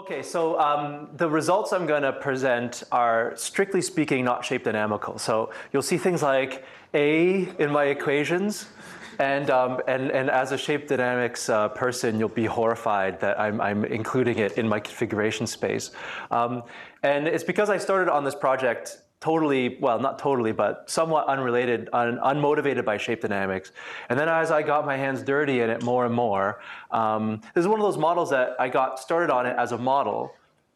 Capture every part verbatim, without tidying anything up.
Okay, so um, the results I'm going to present are, strictly speaking, not shape dynamical. So you'll see things like A in my equations, and, um, and, and as a shape dynamics uh, person, you'll be horrified that I'm, I'm including it in my configuration space. Um, and it's because I started on this project totally, well, not totally, but somewhat unrelated, un unmotivated by shape dynamics. And then as I got my hands dirty in it more and more, um, this is one of those models that I got started on it as a model,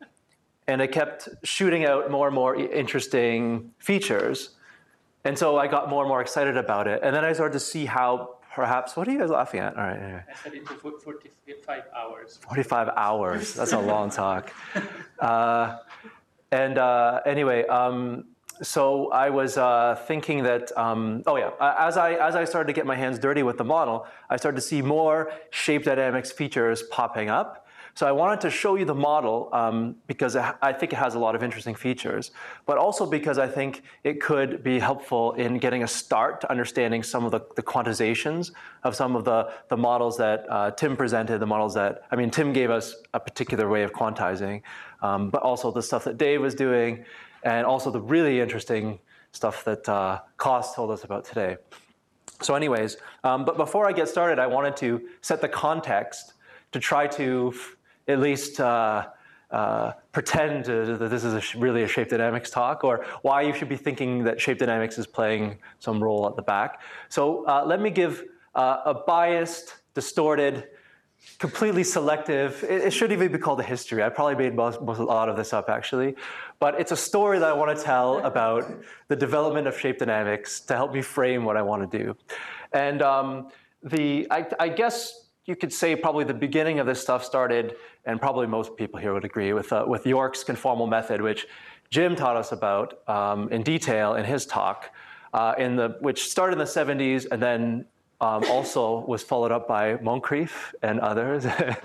and it kept shooting out more and more interesting features. And so I got more and more excited about it. And then I started to see how perhaps, what are you guys laughing at? All right, anyway. I said it took forty-five hours. forty-five hours, that's a long talk. Uh, and uh, anyway, um, so I was uh, thinking that, um, oh yeah, as I, as I started to get my hands dirty with the model, I started to see more shape dynamics features popping up. So I wanted to show you the model um, because I think it has a lot of interesting features, but also because I think it could be helpful in getting a start to understanding some of the, the quantizations of some of the, the models that uh, Tim presented, the models that, I mean, Tim gave us a particular way of quantizing, um, but also the stuff that Dave was doing, and also the really interesting stuff that uh, Kost told us about today. So anyways, um, but before I get started, I wanted to set the context to try to at least uh, uh, pretend uh, that this is a really a shape dynamics talk, or why you should be thinking that shape dynamics is playing some role at the back. So uh, let me give uh, a biased, distorted, completely selective, it, it shouldn't even be called a history. I probably made most, most, a lot of this up actually, but it's a story that I want to tell about the development of shape dynamics to help me frame what I want to do. And um, the, I, I guess, you could say probably the beginning of this stuff started, and probably most people here would agree, with, uh, with York's conformal method, which Jim taught us about um, in detail in his talk, uh, in the, which started in the seventies and then um, also was followed up by Moncrief and others.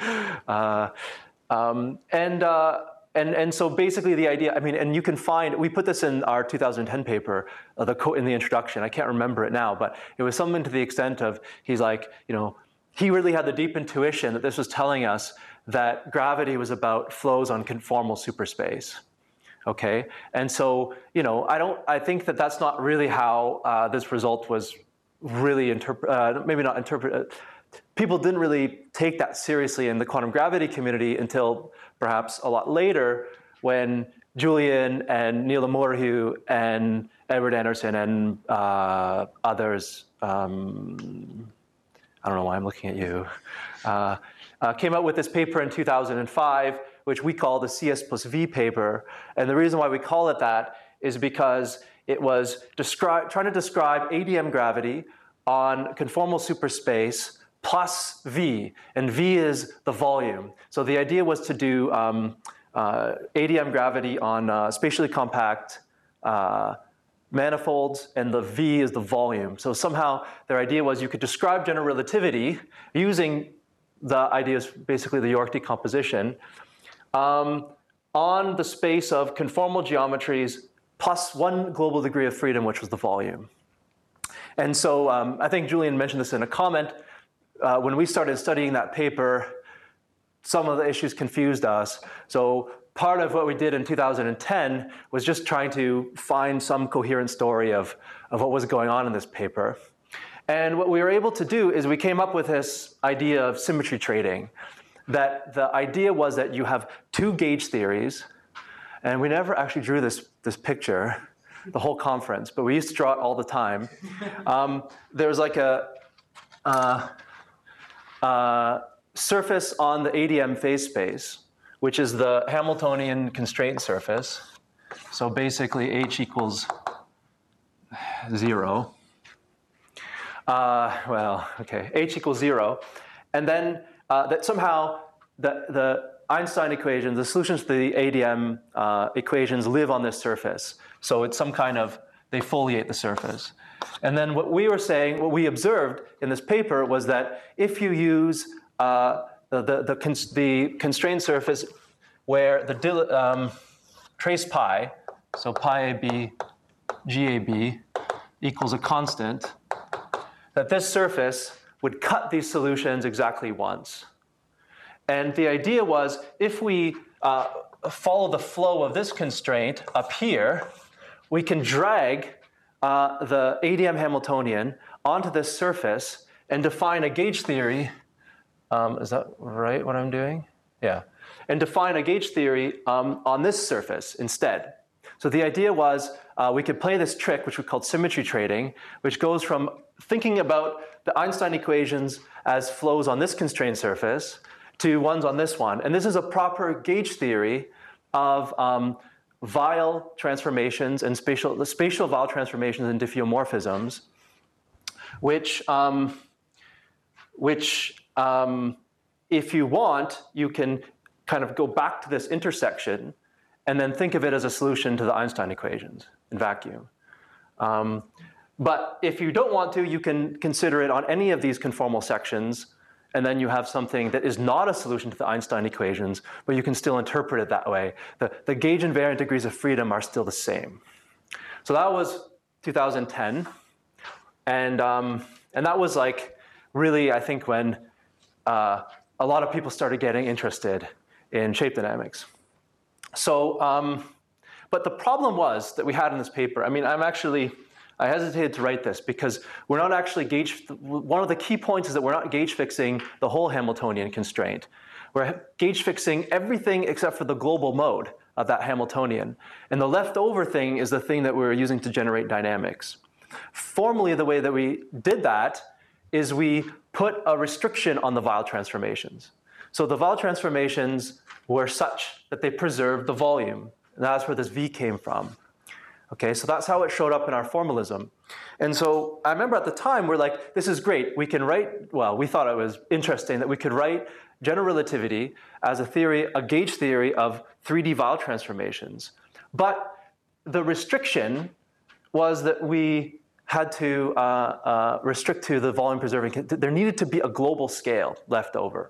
uh, um, and, uh, and, and so basically the idea, I mean, and you can find, we put this in our two thousand ten paper, uh, the co in the introduction, I can't remember it now, but it was something to the extent of, he's like, you know, he really had the deep intuition that this was telling us that gravity was about flows on conformal superspace, okay? And so, you know, I don't, I think that that's not really how uh, this result was really interpreted, uh, maybe not interpreted, uh, people didn't really take that seriously in the quantum gravity community until perhaps a lot later, when Julian and Neil Amorhu and Edward Anderson and uh, others, um, I don't know why I'm looking at you, uh, uh, came out with this paper in two thousand five, which we call the C S plus V paper. And the reason why we call it that is because it was trying to describe A D M gravity on conformal superspace plus V, and V is the volume. So the idea was to do um, uh, A D M gravity on uh, spatially compact uh, manifolds, and the V is the volume. So somehow their idea was you could describe general relativity using the ideas, basically the York decomposition, um, on the space of conformal geometries plus one global degree of freedom, which was the volume. And so um, I think Julian mentioned this in a comment. Uh, when we started studying that paper, some of the issues confused us. So part of what we did in two thousand ten was just trying to find some coherent story of, of what was going on in this paper. And what we were able to do is we came up with this idea of symmetry trading, that the idea was that you have two gauge theories, and we never actually drew this, this picture, the whole conference, but we used to draw it all the time. Um, there's like a uh, uh, surface on the A D M phase space, which is the Hamiltonian constraint surface. So basically H equals zero. Uh, well, okay, H equals zero. And then uh, that somehow the, the Einstein equations, the solutions to the A D M uh, equations live on this surface. So it's some kind of, they foliate the surface. And then what we were saying, what we observed in this paper was that if you use uh, the, the, the, cons the constrained surface where the um, trace pi, so pi A B, G A B equals a constant, that this surface would cut these solutions exactly once. And the idea was, if we uh, follow the flow of this constraint up here, we can drag uh, the A D M Hamiltonian onto this surface and define a gauge theory. Um, is that right, what I'm doing? Yeah. And define a gauge theory um, on this surface instead. So the idea was uh, we could play this trick, which we called symmetry trading, which goes from thinking about the Einstein equations as flows on this constrained surface to ones on this one. And this is a proper gauge theory of um, Weyl transformations and spatial, the spatial Weyl transformations and diffeomorphisms, which, um, which um, if you want, you can kind of go back to this intersection and then think of it as a solution to the Einstein equations in vacuum. Um, but if you don't want to, you can consider it on any of these conformal sections, and then you have something that is not a solution to the Einstein equations, but you can still interpret it that way. The, the gauge invariant degrees of freedom are still the same. So that was two thousand ten, and, um, and that was like really, I think, when uh, a lot of people started getting interested in shape dynamics. So, um, but the problem was that we had in this paper, I mean, I'm actually, I hesitated to write this because we're not actually gauge, one of the key points is that we're not gauge fixing the whole Hamiltonian constraint. We're gauge fixing everything except for the global mode of that Hamiltonian. And the leftover thing is the thing that we're using to generate dynamics. Formally, the way that we did that is we put a restriction on the Weyl transformations. So the Weyl transformations were such that they preserved the volume. And that's where this V came from. Okay, so that's how it showed up in our formalism. And so I remember at the time, we're like, this is great. We can write, well, we thought it was interesting that we could write general relativity as a theory, a gauge theory of three D Weyl transformations. But the restriction was that we had to uh, uh, restrict to the volume preserving. There needed to be a global scale left over.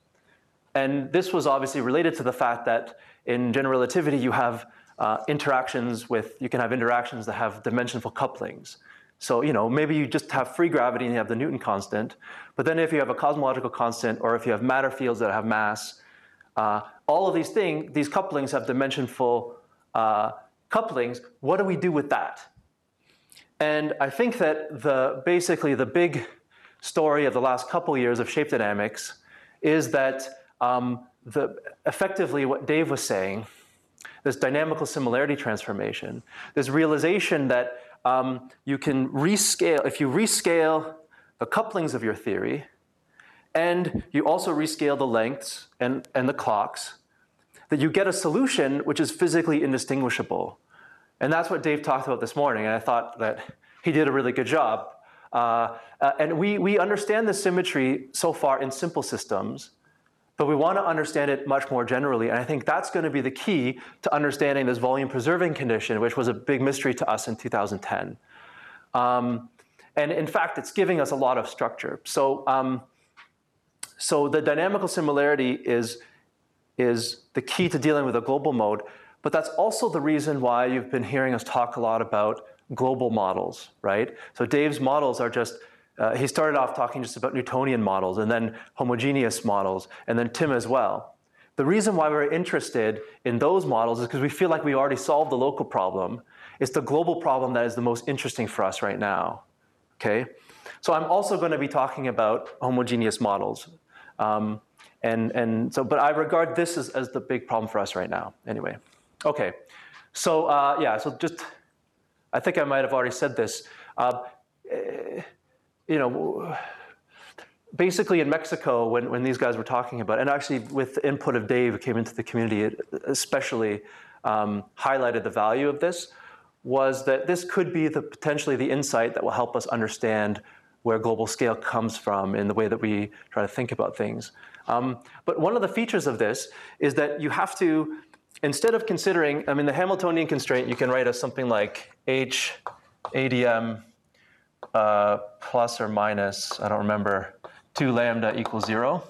And this was obviously related to the fact that in general relativity, you have uh, interactions with, you can have interactions that have dimensional couplings. So, you know, maybe you just have free gravity and you have the Newton constant. But then if you have a cosmological constant, or if you have matter fields that have mass, uh, all of these things, these couplings have dimensional uh, couplings. What do we do with that? And I think that the, basically the big story of the last couple years of shape dynamics is that um, the, effectively what Dave was saying, this dynamical similarity transformation, this realization that um, you can rescale, if you rescale the couplings of your theory, and you also rescale the lengths and, and the clocks, that you get a solution which is physically indistinguishable. And that's what Dave talked about this morning, and I thought that he did a really good job. Uh, uh, and we, we understand the symmetry so far in simple systems, but we want to understand it much more generally, and I think that's going to be the key to understanding this volume preserving condition, which was a big mystery to us in two thousand ten. Um, and in fact, it's giving us a lot of structure. So, um, so the dynamical similarity is, is the key to dealing with a global mode, but that's also the reason why you've been hearing us talk a lot about global models, right? So Dave's models are just, uh, he started off talking just about Newtonian models and then homogeneous models, and then Tim as well. The reason why we're interested in those models is because we feel like we already solved the local problem. It's the global problem that is the most interesting for us right now, okay? So I'm also going to be talking about homogeneous models. Um, and, and so, but I regard this as, as the big problem for us right now, anyway. Okay, so uh, yeah, so just, I think I might have already said this. Uh, you know, basically in Mexico, when, when these guys were talking about, and actually with the input of Dave who came into the community, it especially um, highlighted the value of this, was that this could be the potentially the insight that will help us understand where global scale comes from in the way that we try to think about things. Um, but one of the features of this is that you have to, instead of considering, I mean, the Hamiltonian constraint, you can write as something like H A D M uh, plus or minus, I don't remember, two lambda equals zero.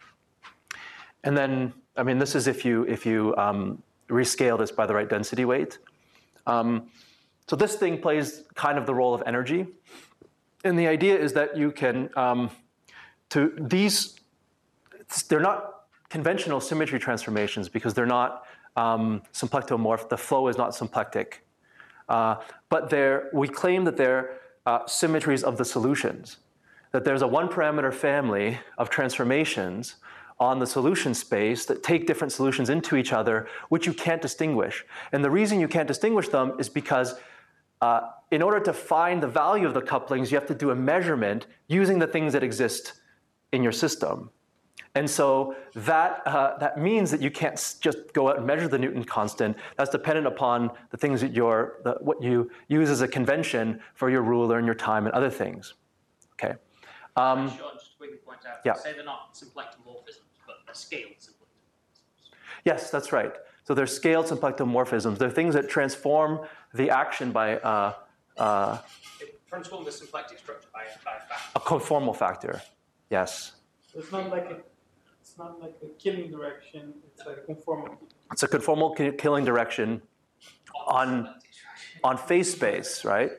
And then, I mean, this is if you, if you um, rescale this by the right density weight. Um, so this thing plays kind of the role of energy. And the idea is that you can, um, to these, they're not conventional symmetry transformations because they're not um, symplectomorph. The flow is not symplectic. Uh, but they're, we claim that they're uh, symmetries of the solutions, that there's a one-parameter family of transformations on the solution space that take different solutions into each other, which you can't distinguish. And the reason you can't distinguish them is because uh, in order to find the value of the couplings, you have to do a measurement using the things that exist in your system. And so that, uh, that means that you can't just go out and measure the Newton constant. That's dependent upon the things that you're, the, what you use as a convention for your ruler and your time and other things. Okay. Um, Sean, just to quickly point out, yeah. say they're not symplectomorphisms, but they're scaled symplectomorphisms. Yes, that's right. So they're scaled symplectomorphisms. They're things that transform the action by uh, uh, It transforms the symplectic structure by, by a factor. a conformal factor. Yes. So it's not like a, it's not like a killing direction. It's like a conformal. It's a conformal ki killing direction on, on phase space, right?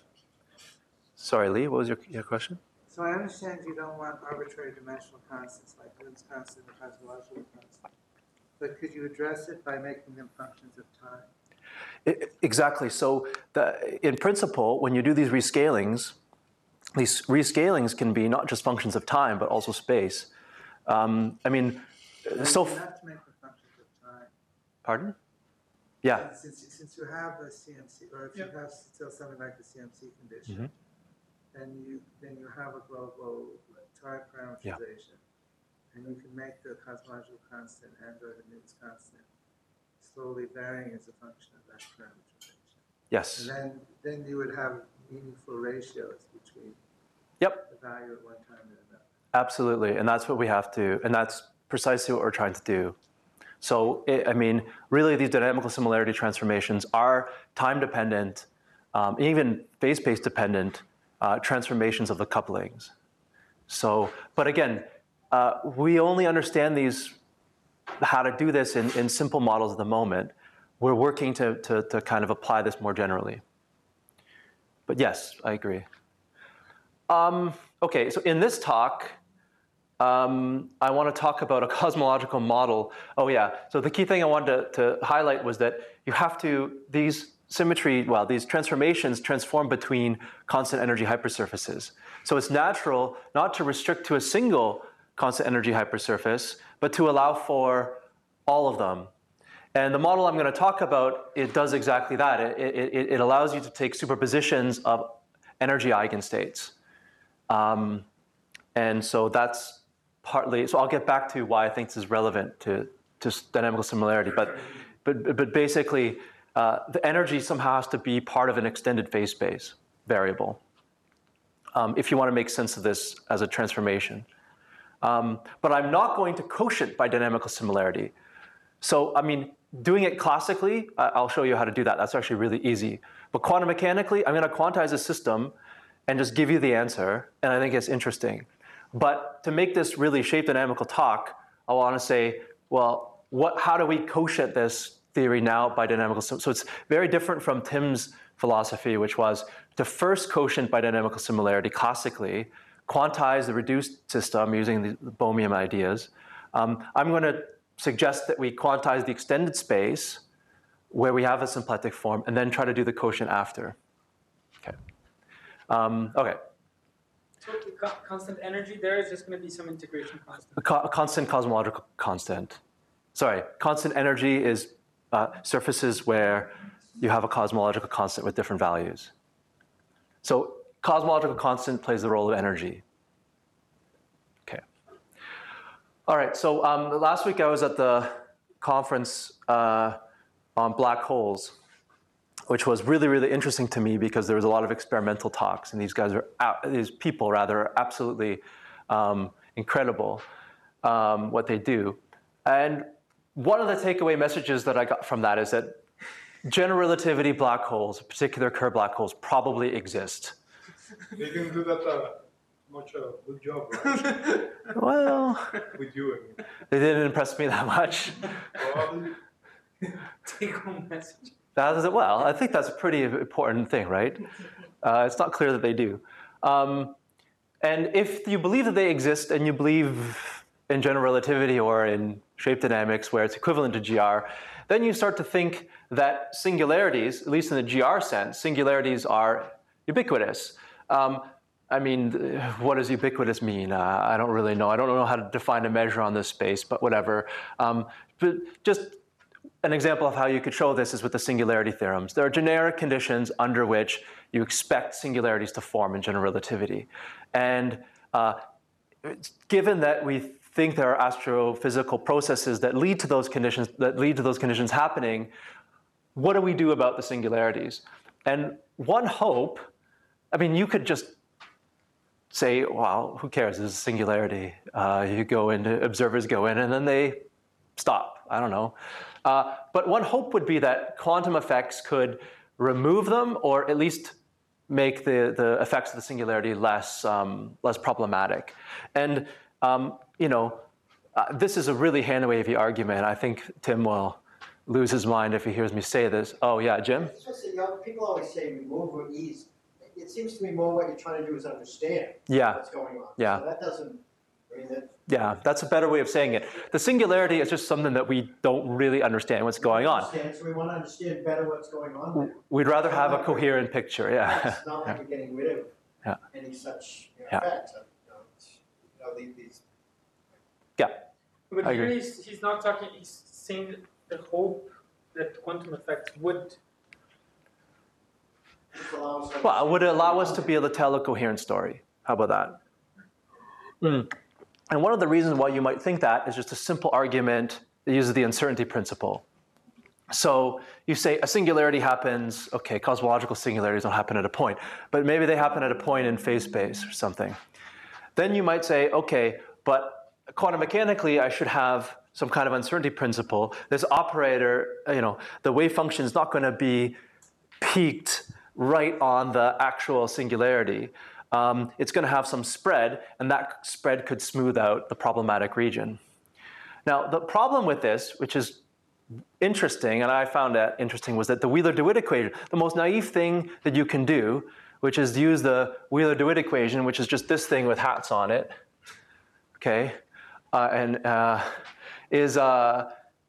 Sorry, Lee, what was your, your question? So I understand you don't want arbitrary dimensional constants like Newton's constant or cosmological constant, but could you address it by making them functions of time? It, exactly. So the, in principle, when you do these rescalings, these rescalings can be not just functions of time, but also space. Um, I mean, And so... you have to make them functions of time. Pardon? Yeah. And Since, since you have a C M C, or if you have still something like the C M C condition, Mm-hmm. then you then you have a global time parameterization, and you can make the cosmological constant and or the Newton's constant slowly varying as a function of that parameterization. Yes. And then then you would have meaningful ratios between Yep. the value at one time and another. Absolutely. And that's what we have to, and that's precisely what we're trying to do. So, it, I mean, really these dynamical similarity transformations are time-dependent, um, even phase-space dependent uh, transformations of the couplings. So, but again, uh, we only understand these, how to do this in, in simple models at the moment. We're working to, to, to kind of apply this more generally. But yes, I agree. Um, okay, so in this talk, um, I want to talk about a cosmological model. Oh yeah, so the key thing I wanted to, to highlight was that you have to, these symmetry, well, these transformations transform between constant energy hypersurfaces. So it's natural not to restrict to a single constant energy hypersurface, but to allow for all of them. And the model I'm going to talk about, it does exactly that. It, it, it allows you to take superpositions of energy eigenstates. Um, and so that's partly, so I'll get back to why I think this is relevant to, to dynamical similarity. But, but, but basically, uh, the energy somehow has to be part of an extended phase space variable, um, if you want to make sense of this as a transformation. Um, but I'm not going to quotient by dynamical similarity. So, I mean, doing it classically, I'll show you how to do that. That's actually really easy. But quantum mechanically, I'm going to quantize a system and just give you the answer, and I think it's interesting. But to make this really shape dynamical talk, I want to say, well, what, how do we quotient this theory now by dynamical similarity? So it's very different from Tim's philosophy, which was to first quotient by dynamical similarity classically, quantize the reduced system using the Bohmian ideas. Um, I'm going to suggest that we quantize the extended space where we have a symplectic form and then try to do the quotient after. Okay. Um, okay. So the co constant energy there is just going to be some integration constant. A, co a constant cosmological constant. Sorry, constant energy is uh, surfaces where you have a cosmological constant with different values. So cosmological constant plays the role of energy. Okay. All right, so um, last week I was at the conference uh, on black holes, which was really, really interesting to me because there was a lot of experimental talks, and these guys are, these people rather, are absolutely um, incredible um, what they do. And one of the takeaway messages that I got from that is that general relativity black holes, particular Kerr black holes, probably exist. They didn't do that uh, much uh, good job, right? Well, With you, I mean. they didn't impress me that much. Well, Take home message. That is, well, I think that's a pretty important thing, right? Uh, it's not clear that they do. Um, and if you believe that they exist and you believe in general relativity or in shape dynamics where it's equivalent to G R, then you start to think that singularities, at least in the G R sense, singularities are ubiquitous. Um, I mean, what does ubiquitous mean? Uh, I don't really know. I don't know how to define a measure on this space, but whatever. Um, but just an example of how you could show this is with the singularity theorems. There are generic conditions under which you expect singularities to form in general relativity. And uh, given that we think there are astrophysical processes that lead to those conditions, that lead to those conditions happening, what do we do about the singularities? And one hope, I mean, you could just say, well, who cares? There's a singularity. Uh, you go in, observers go in, and then they stop. I don't know. Uh, but one hope would be that quantum effects could remove them, or at least make the, the effects of the singularity less, um, less problematic. And um, you know, uh, this is a really hand-wavy argument. I think Tim will lose his mind if he hears me say this. Oh yeah, Jim? It's just that, you know, people always say remove or ease. It seems to me more what you're trying to do is understand yeah. what's going on. Yeah. So that doesn't, I mean, that, yeah, that's a better way of saying it. The singularity is just something that we don't really understand what's going on. so we want to understand better what's going on there. We'd rather have a coherent picture, yeah. It's not like you're getting rid of Yeah. any such you know, Yeah. effects. You know, it's, you know, these, these Yeah. But I here agree. he's, he's not talking, he's saying the hope that quantum effects would. just allow us to Well, it would understand allow what's us to going be able to tell a coherent story. How about that? Mm. And one of the reasons why you might think that is just a simple argument that uses the uncertainty principle. So you say a singularity happens, okay, cosmological singularities don't happen at a point, but maybe they happen at a point in phase space or something. Then you might say, okay, but quantum mechanically I should have some kind of uncertainty principle. This operator, you know, the wave function is not going to be peaked right on the actual singularity. Um, it's going to have some spread, and that spread could smooth out the problematic region. Now, the problem with this, which is interesting, and I found that interesting, was that the Wheeler-DeWitt equation, the most naive thing that you can do, which is use the Wheeler-DeWitt equation, which is just this thing with hats on it, okay, uh, and uh, is uh,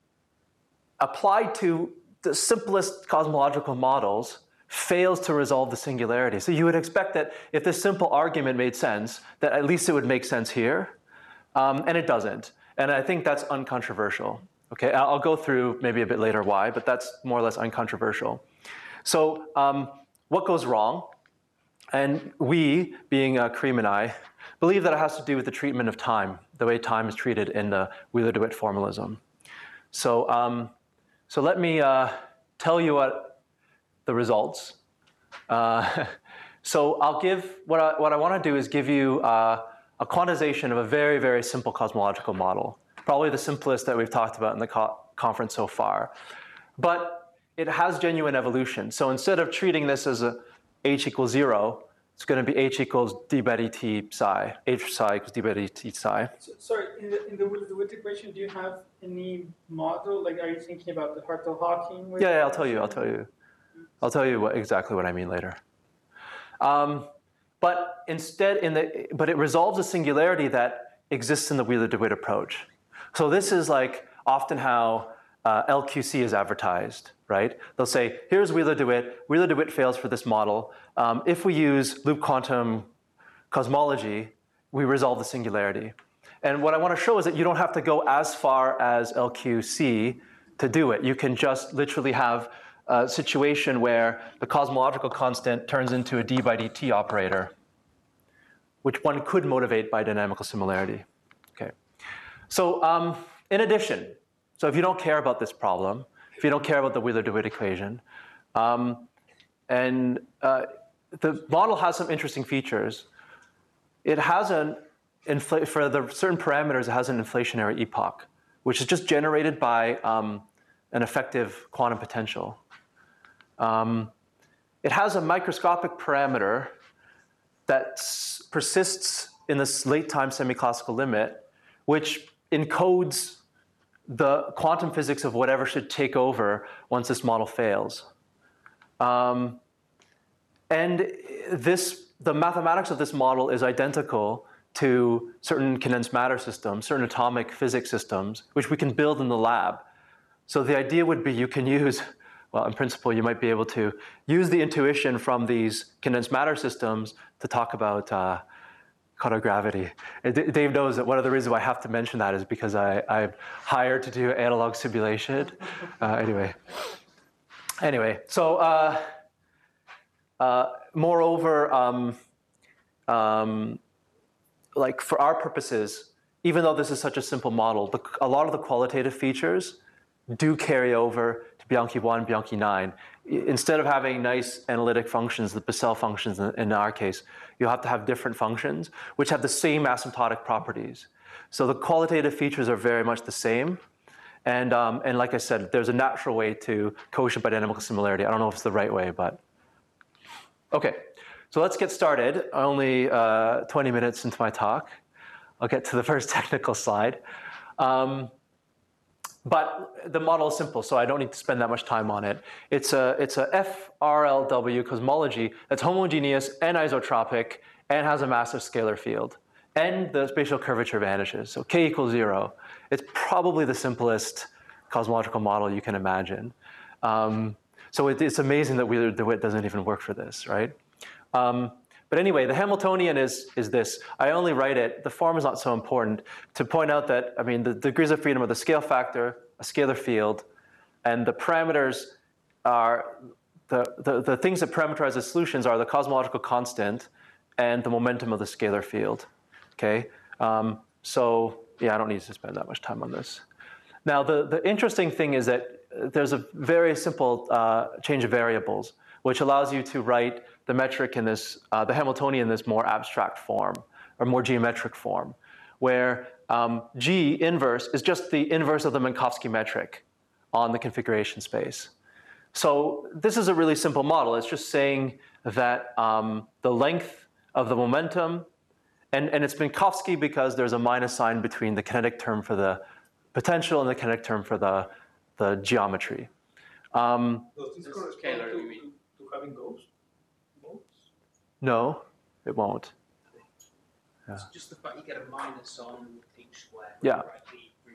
applied to the simplest cosmological models, fails to resolve the singularity. So you would expect that if this simple argument made sense, that at least it would make sense here, um, and it doesn't. And I think that's uncontroversial. Okay, I'll go through maybe a bit later why, but that's more or less uncontroversial. So um, what goes wrong? And we, being uh, Kareem and I, believe that it has to do with the treatment of time, the way time is treated in the Wheeler-DeWitt formalism. So, um, so let me uh, tell you what the results. Uh, so I'll give, what I, what I want to do is give you uh, a quantization of a very, very simple cosmological model, probably the simplest that we've talked about in the co conference so far. But it has genuine evolution. So instead of treating this as a h equals zero, it's going to be h equals d by dt psi, h psi equals d by dt psi. So, sorry, in the, in the Wheeler-DeWitt equation, do you have any model? Like, are you thinking about the Hartle-Hawking? Yeah, yeah, I'll tell you, I'll tell you. I'll tell you what, exactly what I mean later. Um, but instead, in the, but it resolves a singularity that exists in the Wheeler-DeWitt approach. So this is like often how uh, L Q C is advertised, right? They'll say, here's Wheeler-DeWitt. Wheeler-DeWitt fails for this model. Um, if we use loop quantum cosmology, we resolve the singularity. And what I want to show is that you don't have to go as far as L Q C to do it. You can just literally have a situation where the cosmological constant turns into a d by dt operator, which one could motivate by dynamical similarity. Okay. So um, in addition, so if you don't care about this problem, if you don't care about the Wheeler-DeWitt equation, um, and uh, the model has some interesting features. It has an, infl for the certain parameters, it has an inflationary epoch, which is just generated by um, an effective quantum potential. Um, it has a microscopic parameter that persists in this late time semi-classical limit, which encodes the quantum physics of whatever should take over once this model fails. Um, and this, the mathematics of this model is identical to certain condensed matter systems, certain atomic physics systems, which we can build in the lab. So the idea would be you can use, well, in principle, you might be able to use the intuition from these condensed matter systems to talk about uh, caudigravity. And D- Dave knows that one of the reasons why I have to mention that is because I, I'm hired to do analog simulation. Uh, anyway, anyway, so uh, uh, moreover, um, um, like for our purposes, even though this is such a simple model, the, a lot of the qualitative features do carry over to Bianchi one, Bianchi nine. Instead of having nice analytic functions, the Bessel functions in, in our case, you have to have different functions which have the same asymptotic properties. So the qualitative features are very much the same. And, um, and like I said, there's a natural way to quotient bidynamical similarity. I don't know if it's the right way, but okay. So let's get started. Only uh, twenty minutes into my talk. I'll get to the first technical slide. Um, but the model is simple, so I don't need to spend that much time on it. It's a, it's a F R L W cosmology that's homogeneous and isotropic and has a massive scalar field. And the spatial curvature vanishes, so k equals zero. It's probably the simplest cosmological model you can imagine. Um, so it, it's amazing that we, the DeWitt doesn't even work for this, right? Um, but anyway, the Hamiltonian is, is this. I only write it, the form is not so important, to point out that, I mean, the degrees of freedom are the scale factor, a scalar field, and the parameters are, the, the, the things that parameterize the solutions are the cosmological constant and the momentum of the scalar field, okay? Um, so, yeah, I don't need to spend that much time on this. Now, the, the interesting thing is that there's a very simple uh, change of variables, which allows you to write the metric in this, uh, the Hamiltonian in this more abstract form, or more geometric form, where um, G inverse is just the inverse of the Minkowski metric on the configuration space. So this is a really simple model. It's just saying that um, the length of the momentum, and, and it's Minkowski because there's a minus sign between the kinetic term for the potential and the kinetic term for the, the geometry. Um, Does this This is correspond scalar, to, you mean? to, to having those modes? no, it won't. Yeah. It's just the fact you get a minus on each square. Yeah. Right, the-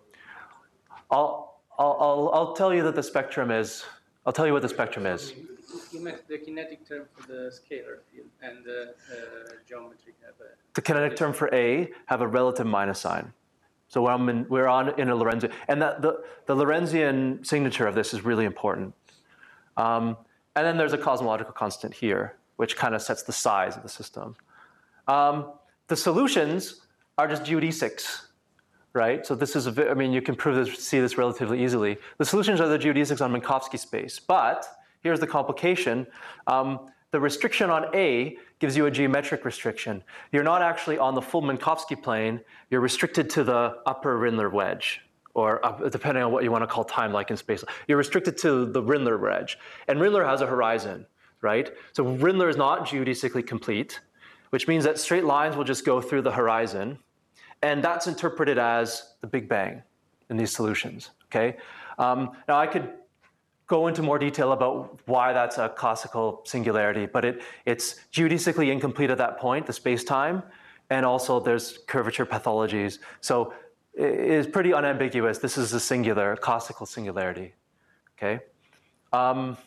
I'll, I'll, I'll, I'll tell you that the spectrum is, I'll tell you what the spectrum is. You met the kinetic term for the scalar field and the uh, geometry have a... The kinetic term for A have a relative minus sign. So we're on, we're on in a Lorentzian, and that, the, the Lorentzian signature of this is really important. Um, and then there's a cosmological constant here, which kind of sets the size of the system. Um, the solutions are just geodesics, right? So this is, a, I mean, you can prove this, see this relatively easily. The solutions are the geodesics on Minkowski space, but here's the complication. Um, the restriction on A gives you a geometric restriction. You're not actually on the full Minkowski plane. You're restricted to the upper Rindler wedge, or up, depending on what you want to call time, like in space. You're restricted to the Rindler wedge. And Rindler has a horizon, right? So Rindler is not geodesically complete, which means that straight lines will just go through the horizon. And that's interpreted as the Big Bang in these solutions, okay? Um, now I could go into more detail about why that's a classical singularity, but it, it's geodesically incomplete at that point, the space-time, and also there's curvature pathologies. So it is pretty unambiguous. This is a singular, classical singularity, okay? Um,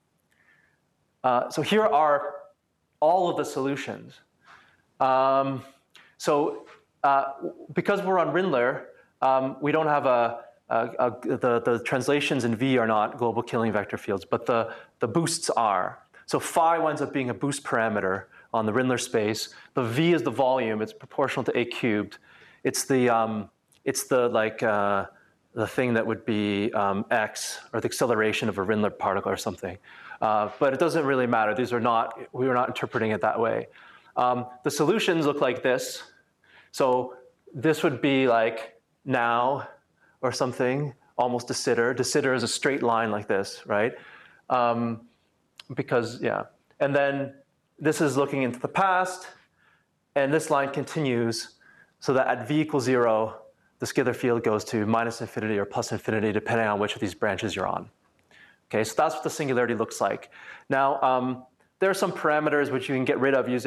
uh, so here are all of the solutions. Um, so uh, because we're on Rindler, um, we don't have a, Uh, uh, the, the translations in V are not global killing vector fields, but the, the boosts are. So phi winds up being a boost parameter on the Rindler space. The V is the volume. It's proportional to A cubed. It's the, um, it's the, like, uh, the thing that would be um, X, or the acceleration of a Rindler particle or something. Uh, but it doesn't really matter. These are not, we are not interpreting it that way. Um, the solutions look like this. So this would be like now, or something, almost de Sitter. De Sitter is a straight line like this, right? Um, because, yeah. And then this is looking into the past, and this line continues so that at V equals zero, the scalar field goes to minus infinity or plus infinity, depending on which of these branches you're on. Okay, so that's what the singularity looks like. Now, um, there are some parameters which you can get rid of using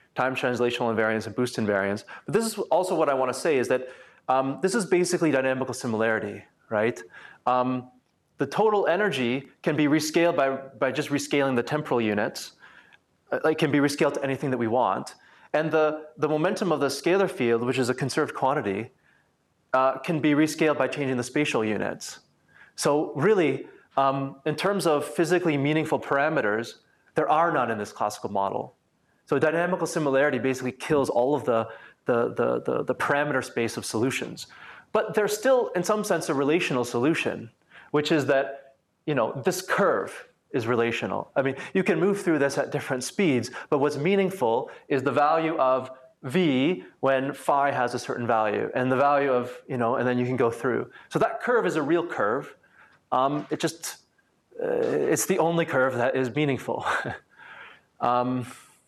time translational invariance and boost invariance. But this is also what I want to say is that um, this is basically dynamical similarity, right? Um, the total energy can be rescaled by, by just rescaling the temporal units. It can be rescaled to anything that we want. And the, the momentum of the scalar field, which is a conserved quantity, uh, can be rescaled by changing the spatial units. So really, um, in terms of physically meaningful parameters, there are none in this classical model. So dynamical similarity basically kills all of the, the, the, the, the parameter space of solutions. But there's still, in some sense, a relational solution, which is that, you know, this curve is relational. I mean, you can move through this at different speeds, but what's meaningful is the value of v when phi has a certain value, and the value of, you know, and then you can go through. So that curve is a real curve. Um, it just, uh, it's the only curve that is meaningful. um,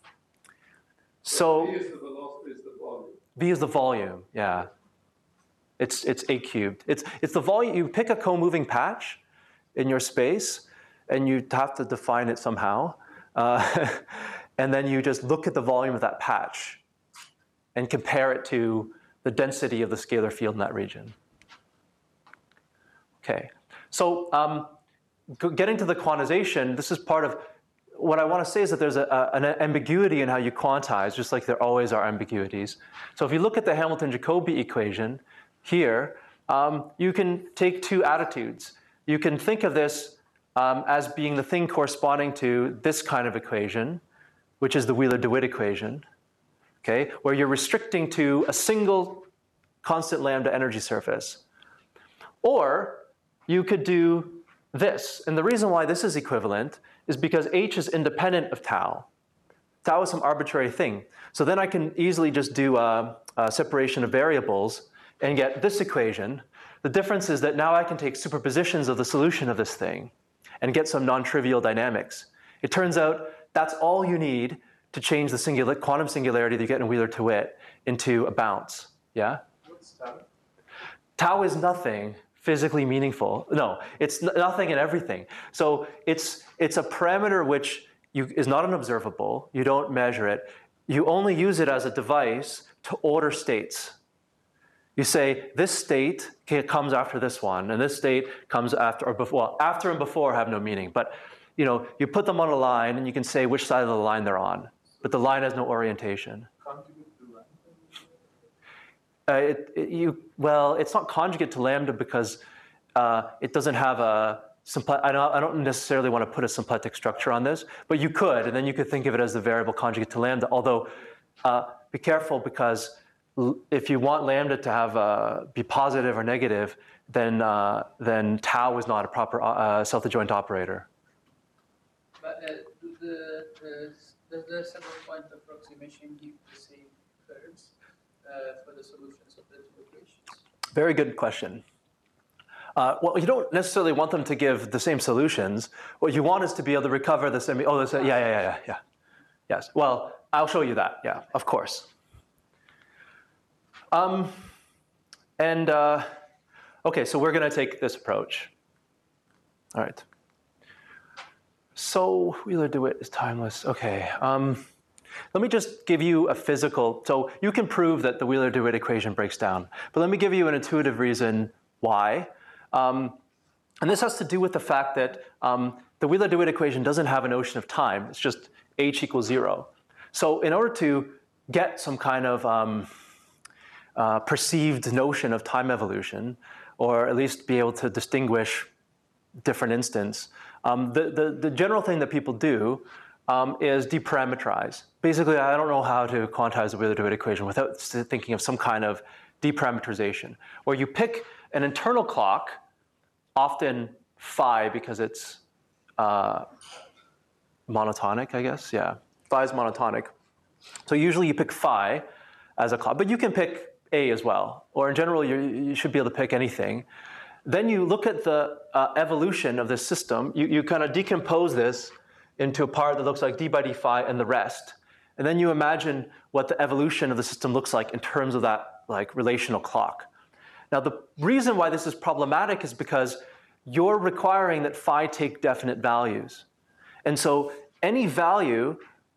so V is the velocity, is the volume. V is the volume, yeah. It's, it's a cubed. It's, it's the volume. You pick a co-moving patch in your space, and you have to define it somehow. Uh, and then you just look at the volume of that patch and compare it to the density of the scalar field in that region. Okay, so um, getting to the quantization, this is part of what I want to say is that there's a, a, an ambiguity in how you quantize, just like there always are ambiguities. So if you look at the Hamilton-Jacobi equation here, um, you can take two attitudes. You can think of this um, as being the thing corresponding to this kind of equation, which is the Wheeler-DeWitt equation, okay, where you're restricting to a single constant lambda energy surface. Or you could do this. And the reason why this is equivalent is because h is independent of tau. Tau is some arbitrary thing. So then I can easily just do a, a separation of variables and get this equation. The difference is that now I can take superpositions of the solution of this thing and get some non-trivial dynamics. It turns out that's all you need to change the singular, quantum singularity that you get in Wheeler-DeWitt into a bounce, yeah? What's tau? Tau is nothing physically meaningful. No, it's nothing and everything. So it's, it's a parameter which you, is not an observable. You don't measure it. You only use it as a device to order states. You say, this state comes after this one, and this state comes after or before. Well, after and before have no meaning, but you know, you put them on a line, and you can say which side of the line they're on, but the line has no orientation. Conjugate to Uh, lambda? it, it, you, well, it's not conjugate to lambda because uh, it doesn't have a simple. I don't, I don't necessarily want to put a symplectic structure on this, but you could, and then you could think of it as the variable conjugate to lambda. Although, uh, be careful because if you want lambda to have uh, be positive or negative, then uh, then tau is not a proper uh, self-adjoint operator. But uh, do the, uh, does the central point approximation give the same curves uh, for the solutions of the two equations? Very good question. Uh, well, you don't necessarily want them to give the same solutions. What you want is to be able to recover the same. Oh, that's, yeah, yeah, yeah, yeah, yeah. Yes. Well, I'll show you that. Yeah, of course. Um, and uh, okay, so we're going to take this approach. All right. So Wheeler-DeWitt is timeless. Okay. Um, let me just give you a physical. So you can prove that the Wheeler-DeWitt equation breaks down, but let me give you an intuitive reason why. Um, and this has to do with the fact that um, the Wheeler-DeWitt equation doesn't have a notion of time. It's just h equals zero. So in order to get some kind of um, uh, perceived notion of time evolution, or at least be able to distinguish different instants, um, the, the, the general thing that people do um, is deparameterize. Basically, I don't know how to quantize the Wheeler-DeWitt equation without thinking of some kind of deparameterization, where you pick an internal clock, often phi because it's uh, monotonic, I guess, yeah. Phi is monotonic. So usually you pick phi as a clock, but you can pick A as well, or in general, you, you should be able to pick anything. Then you look at the uh, evolution of this system. You, you kind of decompose this into a part that looks like d by d phi and the rest. And then you imagine what the evolution of the system looks like in terms of that like relational clock. Now, the reason why this is problematic is because you're requiring that phi take definite values. And so any value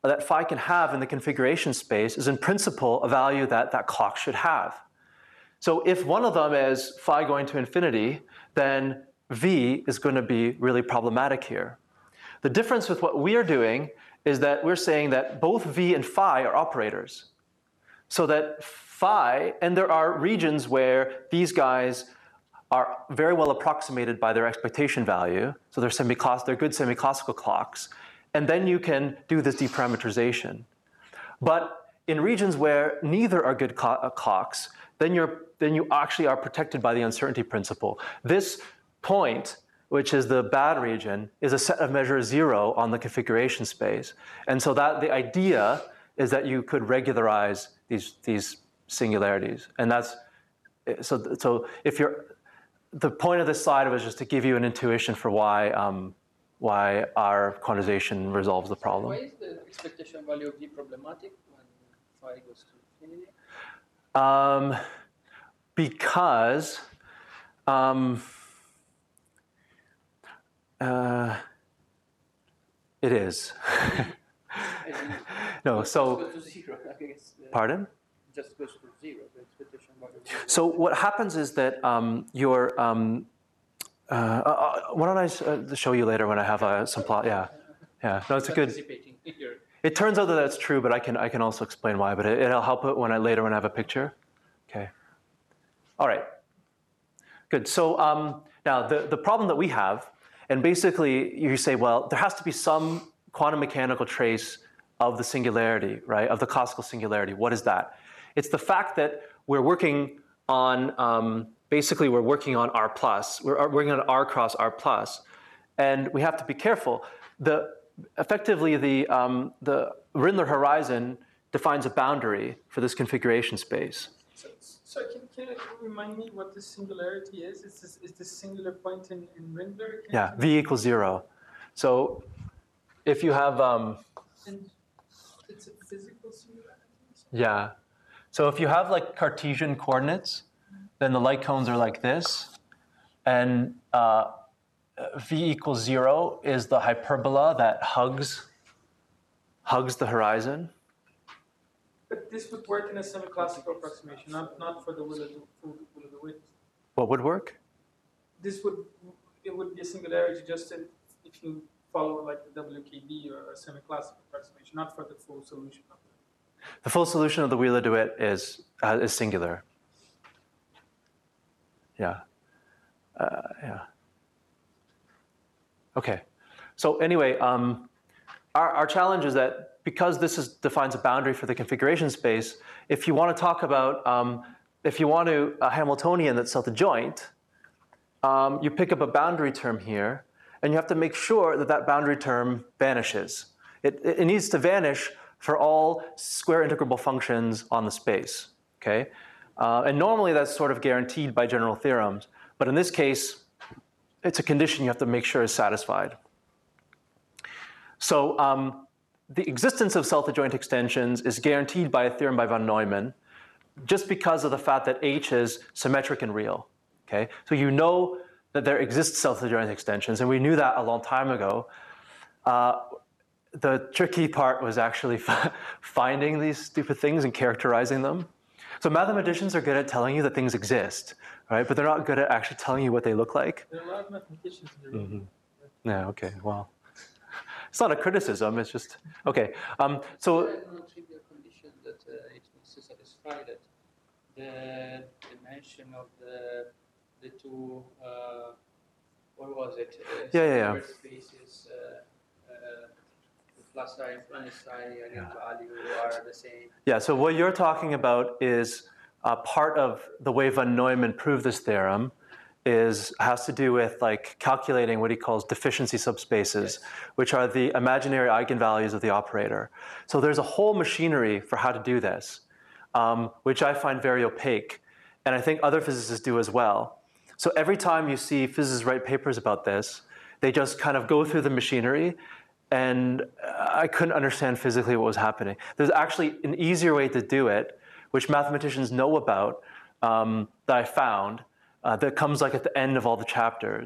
that phi can have in the configuration space is in principle a value that that clock should have. So if one of them is phi going to infinity, then v is going to be really problematic here. The difference with what we are doing is that we're saying that both v and phi are operators. So that phi, and there are regions where these guys are very well approximated by their expectation value, so they're, semi-class, they're good semi-classical clocks, and then you can do this deparameterization. But in regions where neither are good clocks, then, you're, then you actually are protected by the uncertainty principle. This point, which is the bad region, is a set of measure zero on the configuration space. And so that the idea is that you could regularize these, these singularities. And that's, so, so if you're, the point of this slide was just to give you an intuition for why, um, why our quantization resolves the problem. Why is the expectation value of V problematic when phi goes to infinity? Um, because um, uh, it is. No, so, just goes to zero, I guess, uh, pardon? Just goes to zero, the expectation value. So what happens is that um, your, um, uh, uh, why don't I uh, show you later when I have uh, some plot, yeah. Yeah, no, it's a good, it turns out that that's true, but I can, I can also explain why, but it, it'll help it when I, later when I have a picture. Okay. All right. Good. So um, now the, the problem that we have, and basically you say, well, there has to be some quantum mechanical trace of the singularity, right, of the classical singularity. What is that? It's the fact that we're working on, um, basically we're working on R plus, we're working on R cross R plus, and we have to be careful. The, effectively, the, um, the Rindler horizon defines a boundary for this configuration space. So, so can, can you remind me what this singularity is? Is this, is this singular point in, in Rindler? Can Yeah, V equals zero. So if you have, um, and it's a physical singularity? yeah. So if you have like Cartesian coordinates, then the light cones are like this. And uh, V equals zero is the hyperbola that hugs, hugs the horizon. But this would work in a semi-classical approximation, not, not for the Wille-de-Wit. What would work? This would, it would be a singularity just in, if you follow like the W K B or a semi-classical approximation, not for the full solution of it. The full solution of the Wille-de-Wit is, uh, is singular. Yeah. Uh, yeah. Okay. So anyway, um, our, our challenge is that because this is, defines a boundary for the configuration space, if you want to talk about, um, if you want to, a Hamiltonian that's self-adjoint, um, you pick up a boundary term here, and you have to make sure that that boundary term vanishes. It, it needs to vanish for all square integrable functions on the space, okay? Uh, and normally that's sort of guaranteed by general theorems, but in this case, it's a condition you have to make sure is satisfied. So um, the existence of self-adjoint extensions is guaranteed by a theorem by von Neumann, just because of the fact that H is symmetric and real, okay? So you know that there exist self-adjoint extensions, and we knew that a long time ago. Uh, The tricky part was actually finding these stupid things and characterizing them. So mathematicians are good at telling you that things exist, right? But they're not good at actually telling you what they look like. There are a lot of mathematicians in the room. Mm-hmm. Yeah, okay, well. It's not a criticism, it's just, okay. Um, so, There are no trivial condition that uh, it needs to satisfy that the dimension of the, the two, uh, what was it? Uh, Yeah, yeah, yeah. Spaces, uh, uh, plus I and minus I eigenvalue are the same. Yeah, so what you're talking about is uh, part of the way von Neumann proved this theorem is has to do with like calculating what he calls deficiency subspaces, yes, which are the imaginary eigenvalues of the operator. So there's a whole machinery for how to do this, um, which I find very opaque, and I think other physicists do as well. So every time you see physicists write papers about this, they just kind of go through the machinery, and I couldn't understand physically what was happening. There's actually an easier way to do it, which mathematicians know about, um, that I found, uh, that comes like at the end of all the chapters.